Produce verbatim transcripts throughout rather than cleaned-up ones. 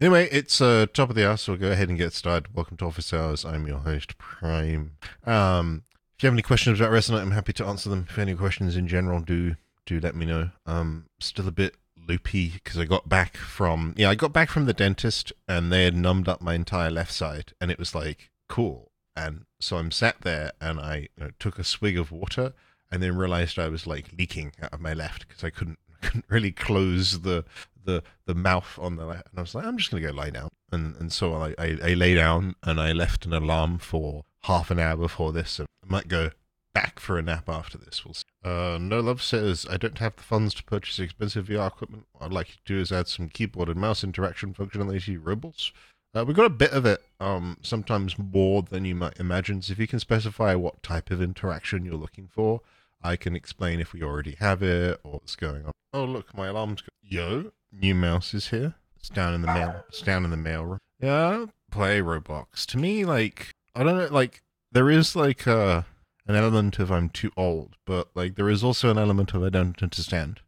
Anyway, it's uh, top of the hour, so we'll go ahead and get started. Welcome to Office Hours. I'm your host, Prime. Um, if you have any questions about Resonate, I'm happy to answer them. If any questions in general, do do let me know. Um, still a bit loopy because I got back from yeah, I got back from the dentist and they had numbed up my entire left side, and it was like cool. And so I'm sat there and I you know, took a swig of water and then realized I was like leaking out of my left because I couldn't couldn't really close the the the mouth on the left. And I was like, I'm just gonna go lie down. And and so I, I, I lay down and I left an alarm for half an hour before this. So I might go back for a nap after this. We'll see. Uh, No Love says, I don't have the funds to purchase expensive V R equipment. What I'd like you to do is add some keyboard and mouse interaction functionality to your robots. Uh, we've got a bit of it, um, sometimes more than you might imagine. So if you can specify what type of interaction you're looking for, I can explain if we already have it or what's going on. Oh, look, my alarm's go- Yo, new mouse is here. It's down in the mail. It's down in the mail room. Yeah, I don't play Roblox. To me, like, I don't know, like, there is, like, uh, an element of I'm too old, but, like, there is also an element of I don't understand.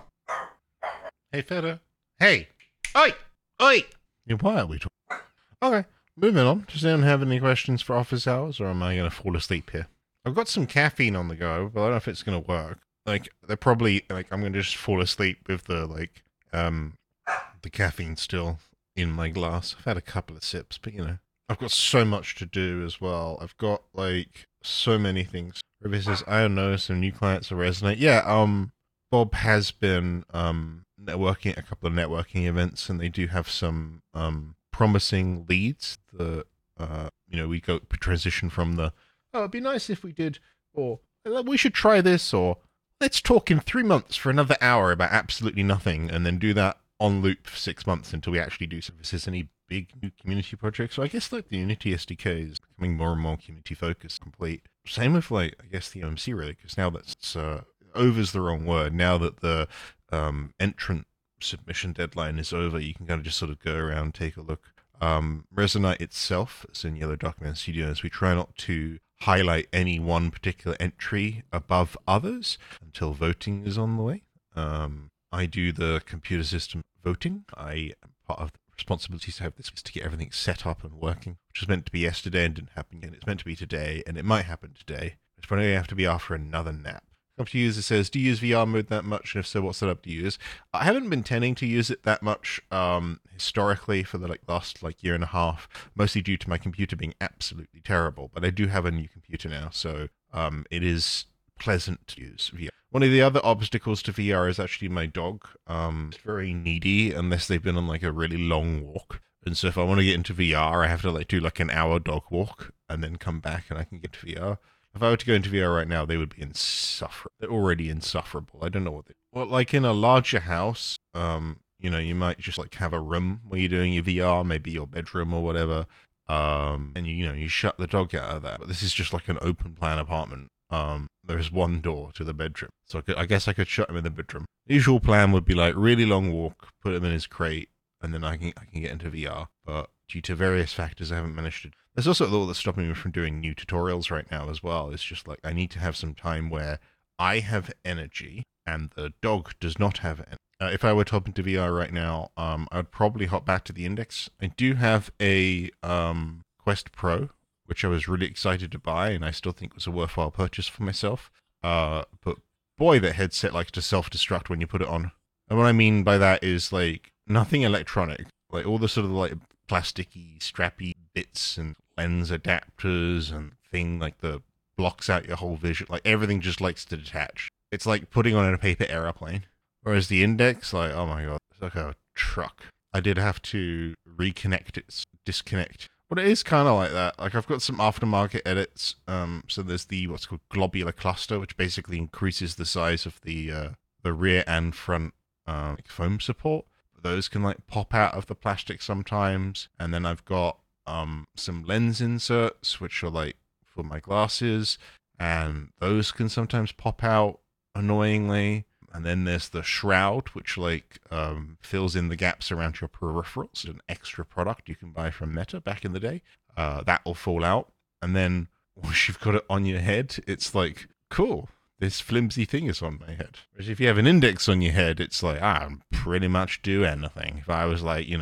Hey, Feta. Hey! Oi! Oi! Yeah, why are we talking? Okay, moving on. Does anyone have any questions for office hours, or am I going to fall asleep here? I've got some caffeine on the go, but I don't know if it's going to work. Like, they're probably, like, I'm going to just fall asleep with the, like, um, the caffeine still in my glass. I've had a couple of sips, but, you know. I've got so much to do as well. I've got, like, so many things. Ruby says, I don't know, some new clients will resonate. Yeah, um, Bob has been, um, networking at a couple of networking events, and they do have some, um, promising leads. The, uh, you know, we go transition from the, oh, it'd be nice if we did, or we should try this, or let's talk in three months for another hour about absolutely nothing, and then do that on loop for six months until we actually do services. Any big new community projects? So I guess like the Unity S D K is becoming more and more community focused, complete. Same with like I guess the O M C really, because now that's uh, over's the wrong word. Now that the um, entrant submission deadline is over, you can kind of just sort of go around, take a look. Um, Resonite itself, as in Yellow Document Studios, we try not to highlight any one particular entry above others until voting is on the way. Um, I do the computer system voting. I am part of the responsibility to have this is to get everything set up and working, which was meant to be yesterday and didn't happen yet. It's meant to be today, and it might happen today. It's probably going to have to be after another nap. Up to user says, do you use V R mode that much? And if so, what setup do you use? I haven't been tending to use it that much um, historically for the like last like year and a half, mostly due to my computer being absolutely terrible. But I do have a new computer now, so um, it is pleasant to use V R. One of the other obstacles to V R is actually my dog. Um, it's very needy unless they've been on like a really long walk. And so if I want to get into V R, I have to like do like an hour dog walk and then come back and I can get to V R. If I were to go into V R right now, they would be insufferable. They're already insufferable. I don't know what they. Well, like in a larger house, um, you know, you might just like have a room where you're doing your V R, maybe your bedroom or whatever, um, and you, you know, you shut the dog out of that. But this is just like an open plan apartment. Um, there's one door to the bedroom, so I, could, I guess I could shut him in the bedroom. The usual plan would be like really long walk, put him in his crate, and then I can I can get into V R. But due to various factors, I haven't managed to. There's also a lot that's stopping me from doing new tutorials right now as well. It's just like I need to have some time where I have energy and the dog does not have energy. Uh, if I were to hop into V R right now, um, I'd probably hop back to the Index. I do have a um, Quest Pro, which I was really excited to buy, and I still think was a worthwhile purchase for myself. Uh, but boy, that headset likes to self-destruct when you put it on. And what I mean by that is like nothing electronic, like all the sort of like plasticky, strappy bits and lens adapters and thing like the blocks out your whole vision. Like everything just likes to detach. It's like putting on a paper airplane. Whereas the Index, like, oh my god, it's like a truck. I did have to reconnect it, disconnect. But it is kind of like that. Like I've got some aftermarket edits. Um, so there's the what's called globular cluster, which basically increases the size of the uh, the rear and front uh, like foam support. Those can like pop out of the plastic sometimes. And then I've got um, some lens inserts, which are like for my glasses, and those can sometimes pop out annoyingly. And then there's the shroud, which like um, fills in the gaps around your peripherals. An extra product you can buy from Meta back in the day. Uh, that will fall out. And then once you've got it on your head, it's like, cool, this flimsy thing is on my head. Whereas if you have an Index on your head, it's like, ah, I can pretty much do anything. If I was like, you know,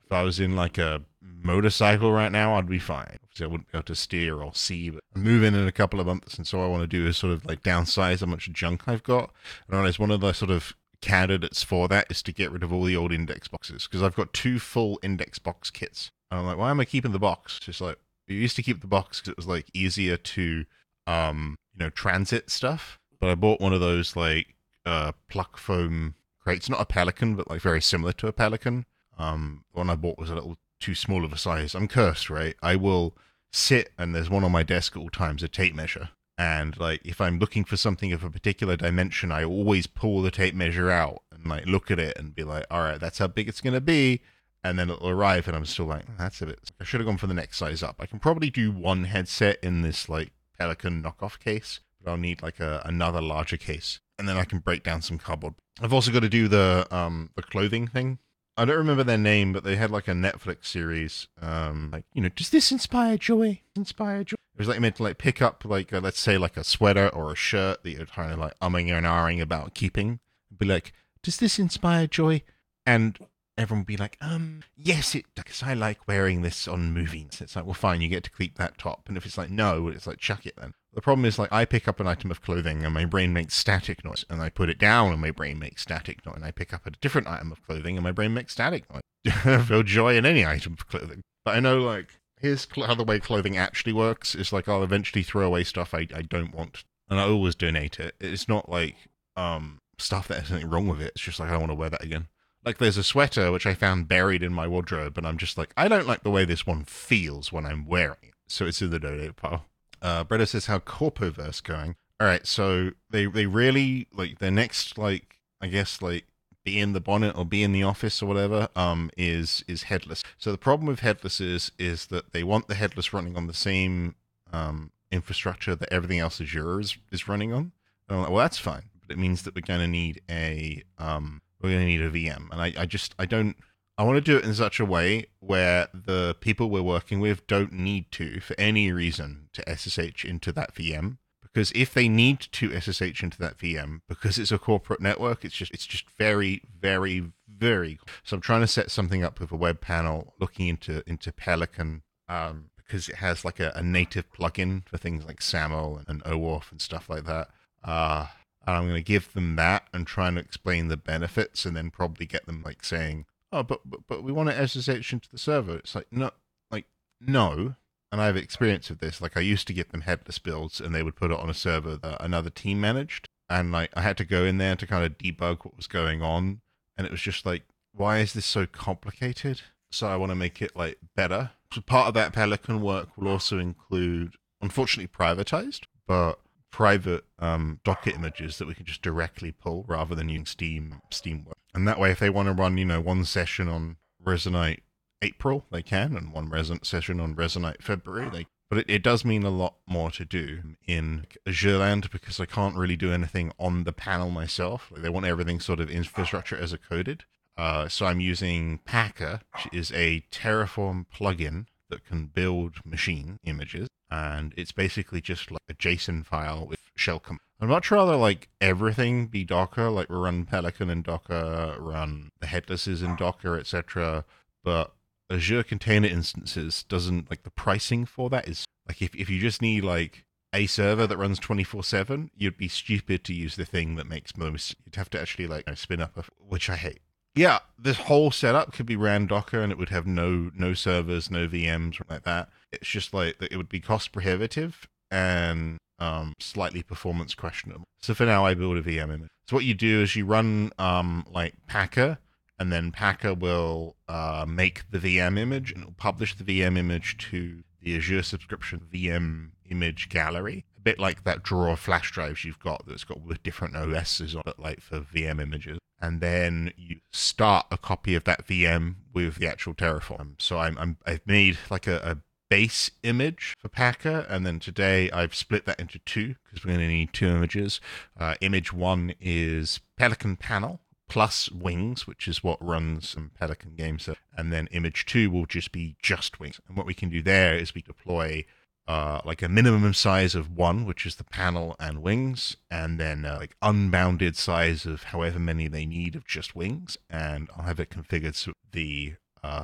If I was in like a motorcycle right now, I'd be fine. Obviously, I wouldn't be able to steer or see, but I'm moving in a couple of months, and so what I want to do is sort of like downsize how much junk I've got. And I realize one of the sort of candidates for that is to get rid of all the old index boxes, because I've got two full index box kits. And I'm like, why am I keeping the box? It's just like, you used to keep the box because it was like easier to, um, you know, transit stuff. But I bought one of those like uh pluck foam crates, not a Pelican, but like very similar to a Pelican. Um, the one I bought was a little too small of a size. I'm cursed, right? I will sit and there's one on my desk at all times, a tape measure. And like if I'm looking for something of a particular dimension, I always pull the tape measure out and like look at it and be like, all right, that's how big it's gonna be. And then it'll arrive, and I'm still like, that's a bit. I should have gone for the next size up. I can probably do one headset in this like Pelican knockoff case, but I'll need like a another larger case, and then I can break down some cardboard. I've also got to do the um the clothing thing. I don't remember their name, but they had like a Netflix series. Um, like you know, does this inspire joy? Inspire joy. It was like meant to like pick up like a, let's say like a sweater or a shirt that you're kind of like umming and ahhing about keeping. Be like, does this inspire joy? And everyone would be like, um, yes, it does. I like wearing this on movies. It's like, well, fine, you get to keep that top. And if it's like, no, it's like, chuck it then. The problem is, like, I pick up an item of clothing and my brain makes static noise, and I put it down and my brain makes static noise, and I pick up a different item of clothing and my brain makes static noise. I feel joy in any item of clothing. But I know, like, here's cl- how the way clothing actually works. It's like I'll eventually throw away stuff I, I don't want, and I always donate it. It's not like um stuff that has anything wrong with it. It's just like, I don't want to wear that again. Like, there's a sweater which I found buried in my wardrobe, and I'm just like, I don't like the way this one feels when I'm wearing it. So it's in the donate pile. Uh, Bretta says, how Corpoverse going? All right, so they they really, like, their next, like, I guess, like, be in the bonnet or be in the office or whatever, um, is is headless. So the problem with headless is, is that they want the headless running on the same um, infrastructure that everything else Azure is, is running on. And I'm like, well, that's fine, but it means that we're going to need a... Um, we're going to need a V M. And I, I just, I don't, I want to do it in such a way where the people we're working with don't need to, for any reason, to S S H into that V M. Because if they need to S S H into that V M, because it's a corporate network, it's just, it's just very, very, very. So I'm trying to set something up with a web panel looking into, into Pelican, um, because it has like a, a native plugin for things like SAML and, and OAuth and stuff like that. Uh, And I'm going to give them that and try and explain the benefits, and then probably get them like saying, oh, but, but, but we want to S S H into the server. It's like, no, like, no. And I have experience of this. Like, I used to get them headless builds, and they would put it on a server that another team managed. And like, I had to go in there to kind of debug what was going on. And it was just like, why is this so complicated? So I want to make it like better. So part of that Pelican work will also include, unfortunately, privatized, but private um, Docker images that we can just directly pull rather than using Steam Steamwork. And that way, if they want to run, you know, one session on Resonate April, they can, and one Resonate session on Resonate February, they. But it, it does mean a lot more to do in Azure land, because I can't really do anything on the panel myself. Like, they want everything sort of infrastructure as a coded. Uh, so I'm using Packer, which is a Terraform plugin that can build machine images, and it's basically just like a JSON file with shell command. I'd much rather like everything be Docker, like we run Pelican in Docker, run the headlesses in Docker, et cetera. But Azure Container Instances doesn't, like, the pricing for that is like, if if you just need like a server that runs twenty-four seven, you'd be stupid to use the thing that makes most. You'd have to actually like, you know, spin up a, which I hate. Yeah, this whole setup could be ran Docker, and it would have no no servers, no V Ms, or like that. It's just like, it would be cost prohibitive and um, slightly performance questionable. So for now, I build a V M image. So what you do is you run um, like Packer, and then Packer will uh, make the V M image, and it'll publish the V M image to the Azure subscription V M image gallery. A bit like that drawer of flash drives you've got that's got with different O Ss on it, like for V M images. And then you start a copy of that V M with the actual Terraform. So I'm, I'm I've made like a, a base image for Packer, and then today I've split that into two, because we're going to need two images. Uh, image one is Pelican panel plus Wings, which is what runs some Pelican games. And then image two will just be just Wings. And what we can do there is we deploy uh, like a minimum size of one, which is the panel and Wings, and then uh, like unbounded size of however many they need of just Wings. And I'll have it configured so the uh,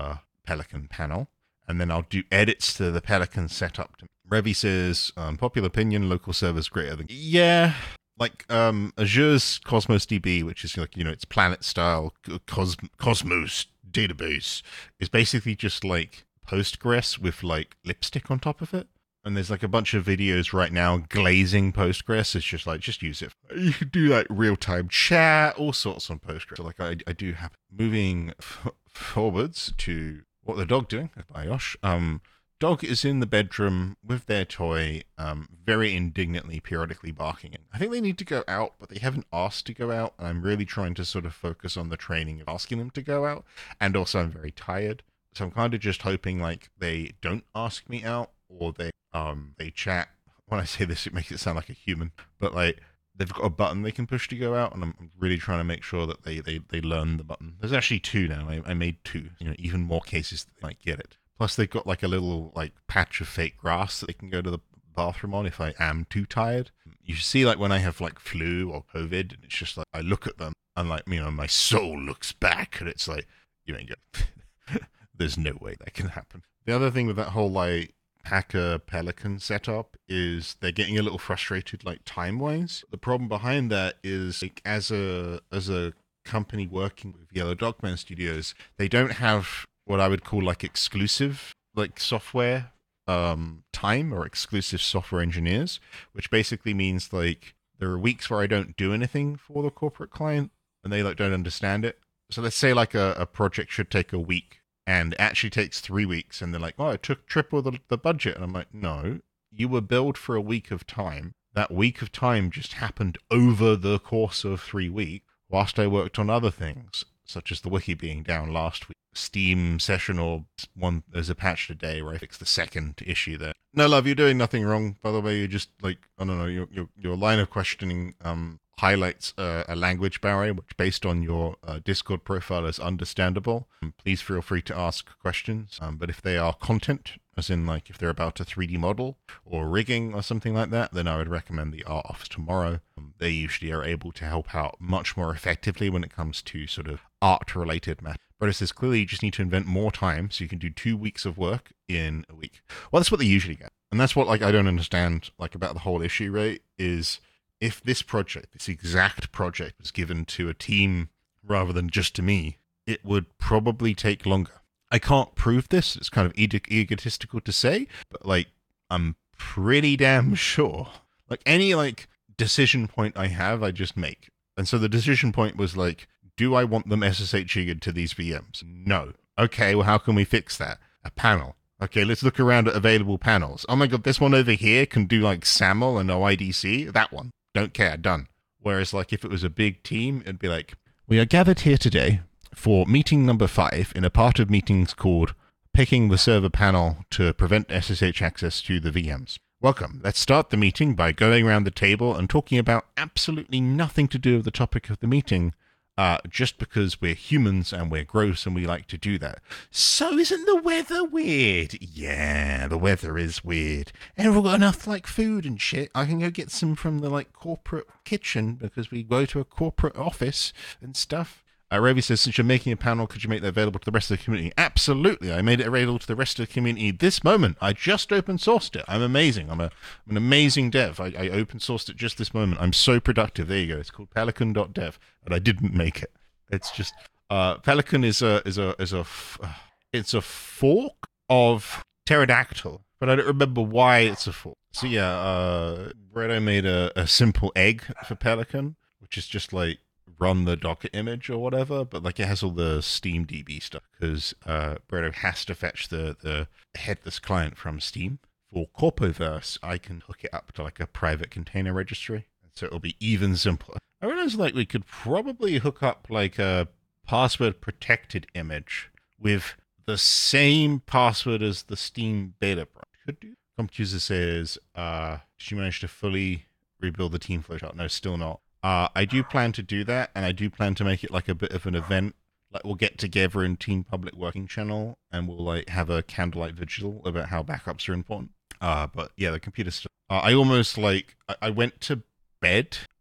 Pelican panel, and then I'll do edits to the Pelican setup. Revy says, um, popular opinion, local servers greater than... Yeah, like um, Azure's Cosmos D B, which is like, you know, it's planet-style cos- Cosmos database, is basically just like Postgres with like lipstick on top of it. And there's like a bunch of videos right now glazing Postgres. It's just like, just use it. You can do like real-time chat, all sorts on Postgres. So like I, I do have... Moving f- forwards to What the Dog Doing by Yosh. Um, dog is in the bedroom with their toy, um, very indignantly, periodically barking. I think they need to go out, but they haven't asked to go out. And I'm really trying to sort of focus on the training of asking them to go out. And also I'm very tired. So I'm kind of just hoping like they don't ask me out, or they um they chat. When I say this, it makes it sound like a human, but like they've got a button they can push to go out, and I'm really trying to make sure that they they, they learn the button. There's actually two now. I, I made two. You know, even more cases that they might get it. Plus, they've got like a little like patch of fake grass that they can go to the bathroom on if I am too tired. You see, like when I have like flu or COVID, and it's just like I look at them and like, you know, my soul looks back, and it's like, you ain't good. There's no way that can happen. The other thing with that whole like Packer Pelican setup is they're getting a little frustrated like time-wise. The problem behind that is like as a as a company working with Yellow Dogman Studios, they don't have what I would call like exclusive like software um time or exclusive software engineers, which basically means like there are weeks where I don't do anything for the corporate client and they like don't understand it. So let's say like a, a project should take a week and it actually takes three weeks, and they're like, oh, it took triple the, the budget. And I'm like, no, you were billed for a week of time. That week of time just happened over the course of three weeks, whilst I worked on other things, such as the wiki being down last week. Steam session or one, there's a patch today where I fixed the second issue there. No, love, you're doing nothing wrong. By the way, you're just like, I don't know, your your, your line of questioning um highlights uh, a language barrier, which based on your uh, Discord profile is understandable. Um, please feel free to ask questions, um, but if they are content, as in like if they're about a three D model or rigging or something like that, then I would recommend the Art Office tomorrow. Um, they usually are able to help out much more effectively when it comes to sort of art-related matters. But it says clearly you just need to invent more time so you can do two weeks of work in a week. Well, that's what they usually get. And that's what like I don't understand like about the whole issue, right, is if this project, this exact project was given to a team rather than just to me, it would probably take longer. I can't prove this. It's kind of ego- egotistical to say, but like I'm pretty damn sure. Like any like decision point I have, I just make. And so the decision point was like, do I want them S S H jiggered to these V Ms? No. Okay, well, how can we fix that? A panel. Okay, let's look around at available panels. Oh my god, this one over here can do like SAML and O I D C. That one. Don't care, done. Whereas like if it was a big team, it'd be like, we are gathered here today for meeting number five in a part of meetings called picking the server panel to prevent S S H access to the V Ms. Welcome. Let's start the meeting by going around the table and talking about absolutely nothing to do with the topic of the meeting, uh, just because we're humans and we're gross and we like to do that. So isn't the weather weird? Yeah, the weather is weird. And we've got enough like food and shit. I can go get some from the like corporate kitchen because we go to a corporate office and stuff. Uh, Ravi says, since you're making a panel, could you make that available to the rest of the community? Absolutely. I made it available to the rest of the community this moment. I just open sourced it. I'm amazing. I'm, a, I'm an amazing dev. I, I open sourced it just this moment. I'm so productive. There you go. It's called pelican dot dev, but I didn't make it. It's just uh, Pelican is a is a is a uh, it's a fork of pterodactyl, but I don't remember why it's a fork. So yeah, uh, Bredo made a, a simple egg for Pelican, which is just like run the Docker image or whatever, but like it has all the Steam D B stuff because uh, Bredo has to fetch the, the headless client from Steam. For Corpoverse, I can hook it up to like a private container registry, so it'll be even simpler. I realized like we could probably hook up like a password protected image with the same password as the Steam beta branch could do. CompUser says, uh, did you manage to fully rebuild the team flowchart? No, still not. Uh, I do plan to do that, and I do plan to make it like a bit of an event. Like we'll get together in Team Public Working channel, and we'll like have a candlelight vigil about how backups are important. Uh, but yeah, the computer stuff. Uh, I almost like I, I went to bed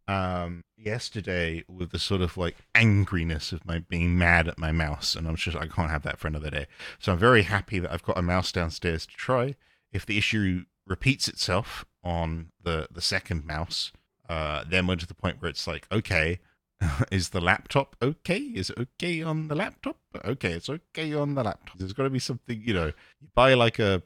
um, yesterday with the sort of like angriness of my being mad at my mouse, and I'm just I can't have that for another day. So I'm very happy that I've got a mouse downstairs to try. If the issue repeats itself on the the second mouse, uh, then we're to the point where it's like, okay, is the laptop okay? Is it okay on the laptop? Okay, it's okay on the laptop. There's got to be something, you know. You buy like a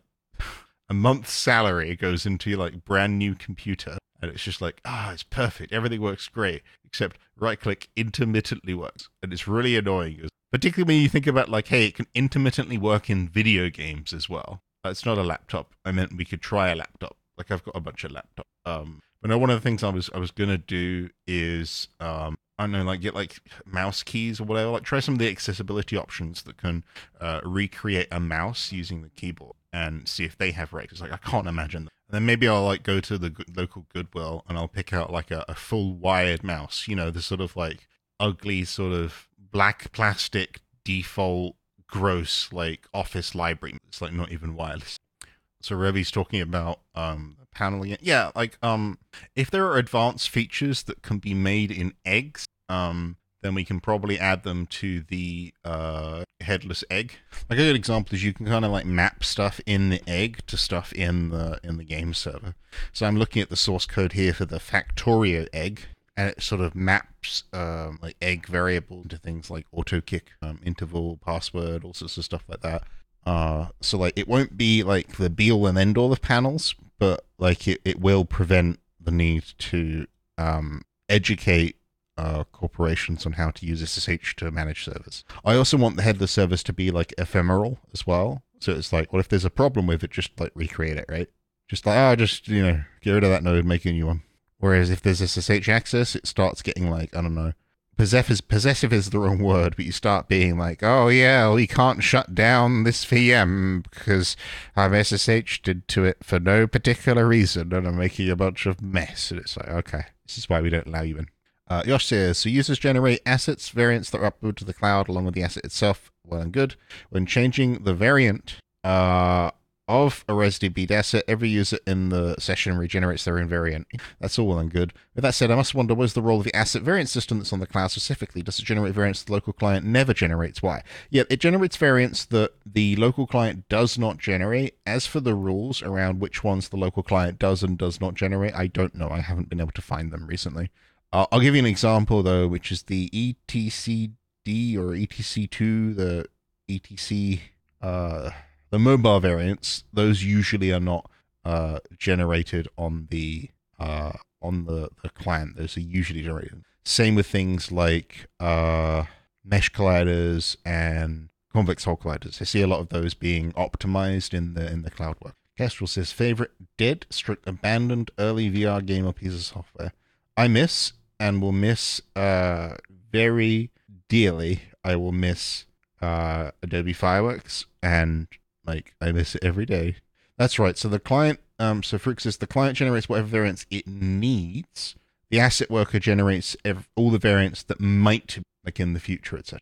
a month's salary goes into your like brand new computer, and it's just like, ah, it's perfect. Everything works great, except right click intermittently works, and it's really annoying. Particularly when you think about like, hey, it can intermittently work in video games as well. Uh, it's not a laptop. I meant we could try a laptop. Like I've got a bunch of laptops. Um, but no, one of the things I was I was gonna do is um, I don't know, like get like mouse keys or whatever. Like try some of the accessibility options that can uh, recreate a mouse using the keyboard and see if they have rates. Like I can't imagine that. And then maybe I'll like go to the g- local Goodwill and I'll pick out like a, a full wired mouse. You know, the sort of like ugly sort of black plastic default gross like office library. It's like not even wireless. So Revi's talking about um paneling it. Yeah, like um if there are advanced features that can be made in eggs, um then we can probably add them to the uh headless egg. Like a good example is you can kind of like map stuff in the egg to stuff in the in the game server. So I'm looking at the source code here for the Factorio egg, and it sort of maps um, like egg variable into things like auto kick, um, interval, password, all sorts of stuff like that. Uh, so like it won't be like the be all and end all of panels, but like it, it will prevent the need to um, educate uh, corporations on how to use S S H to manage servers. I also want the headless servers to be like ephemeral as well. So it's like, well, if there's a problem with it, just like recreate it, right? Just like, oh, just, you know, get rid of that node, make a new one. Whereas if there's S S H access, it starts getting like, I don't know, possessive is, possessive is the wrong word, but you start being like, oh yeah, we can't shut down this V M because I've S S H'd to it for no particular reason and I'm making a bunch of mess. And it's like, okay, this is why we don't allow you in. Uh, Yosh says, so users generate assets, variants that are uploaded to the cloud along with the asset itself. Well and good. When changing the variant uh, of a ResDB asset, every user in the session regenerates their own variant. That's all well and good. With that said, I must wonder, what is the role of the asset variant system that's on the cloud specifically? Does it generate variants the local client never generates? Why? Yeah, it generates variants that the local client does not generate. As for the rules around which ones the local client does and does not generate, I don't know. I haven't been able to find them recently. Uh, I'll give you an example, though, which is the E T C D or E T C two, the E T C... Uh, the mobile variants, those usually are not uh, generated on the uh, on the, the client. Those are usually generated. Same with things like uh, mesh colliders and convex hull colliders. I see a lot of those being optimized in the in the cloud work. Kestrel says, favorite dead, stroke abandoned early V R game or piece of software. I miss and will miss uh, very dearly. I will miss uh, Adobe Fireworks, and like I miss it every day. That's right. So the client, um, so Fruit says the client generates whatever variants it needs. The asset worker generates ev- all the variants that might, like in the future, et cetera.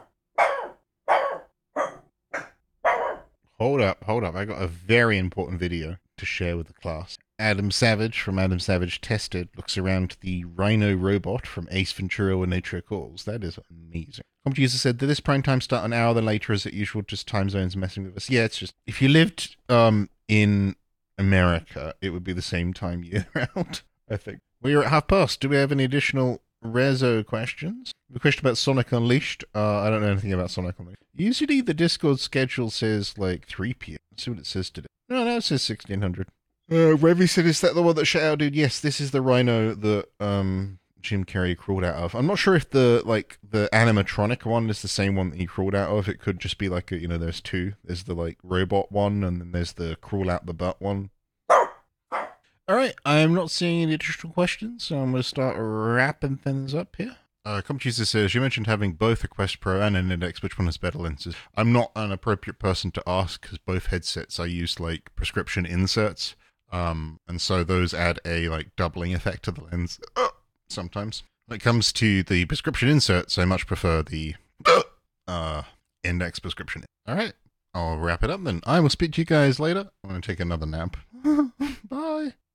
Hold up, hold up. I got a very important video to share with the class. Adam Savage from Adam Savage Tested looks around the Rhino robot from Ace Ventura when Nature Calls. That is amazing. Comment user said, did this prime time start an hour later as usual, just time zones messing with us? Yeah, it's just, if you lived um in America, it would be the same time year round, I think. We're at half past. Do we have any additional Rezo questions? The question about Sonic Unleashed. Uh, I don't know anything about Sonic Unleashed. Usually the Discord schedule says like three p.m. Let's see what it says today. No, no, it says sixteen hundred. Uh, Revy said, is that the one that shut out, dude? Yes, this is the Rhino that um Jim Carrey crawled out of. I'm not sure if the like the animatronic one is the same one that he crawled out of. It could just be like a, you know, there's two. There's the like robot one, and then there's the crawl out the butt one. All right, I'm not seeing any additional questions, so I'm going to start wrapping things up here. Uh, Computer says, you mentioned having both a Quest Pro and an Index. Which one has better lenses? I'm not an appropriate person to ask because both headsets I use like prescription inserts. Um, and so those add a like doubling effect to the lens uh, sometimes. When it comes to the prescription inserts, I much prefer the uh, Index prescription. All right, I'll wrap it up then. I will speak to you guys later. I'm going to take another nap. Bye.